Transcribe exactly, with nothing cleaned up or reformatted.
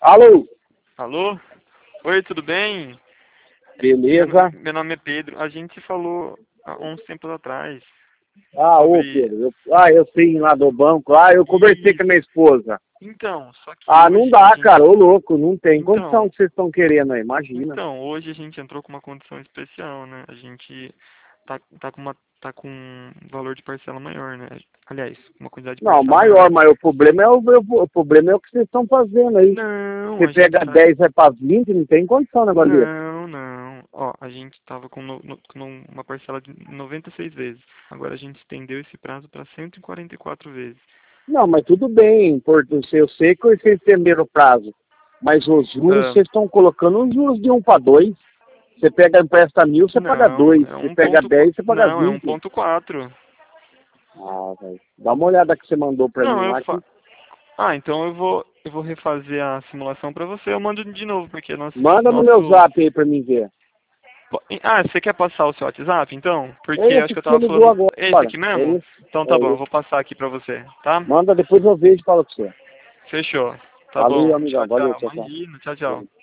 Alô? Alô? Oi, tudo bem? Beleza? Meu, meu nome é Pedro. A gente se falou há uns tempos atrás. Ah, ô sobre... Pedro, eu, ah, eu sei lá do banco, ah, eu conversei Isso. com a minha esposa. Então, só que Ah, hoje não a dá, gente... cara, ô louco, não tem condição Então, que vocês estão querendo aí, imagina. então, hoje a gente entrou com uma condição especial, né? A gente tá, tá com uma tá com um valor de parcela maior, né? Aliás, uma quantidade de Não, parcela maior, maior. mas o problema é o, o problema é o que vocês estão fazendo aí. Não, Você a gente pega tá... dez, vai para vinte, não tem condição um negócio desse. Não, não. Ó, a gente tava com, no, no- com uma parcela de noventa e seis vezes. Agora a gente estendeu esse prazo para cento e quarenta e quatro vezes. Não, mas tudo bem, importante, eu sei que vocês entenderam o prazo, mas os juros, Ah, vocês estão colocando os juros de um para dois. Você pega, empresta mil, você paga não, dois. é Você um pega ponto... qu- dez, você paga Não, é um vinte. ponto quatro. Ah, velho. Dá uma olhada que você mandou pra Não, mim eu lá que... fa... Ah, então eu vou, eu vou refazer a simulação para você. Eu mando de novo, porque nosso, Manda no meu nosso... zap aí pra mim ver. Po- Ah, você quer passar o seu WhatsApp, então? Porque É eu acho esse que eu que você tava ligou falando... É esse agora. aqui É mesmo? esse. Então tá É bom, eu esse. vou passar aqui pra você, tá? Manda, depois eu vejo e falo pra você. Fechou. Tá Valeu, bom. amigão. Tchau, Valeu, tchau. tchau, tchau. Imagina. Tchau, tchau.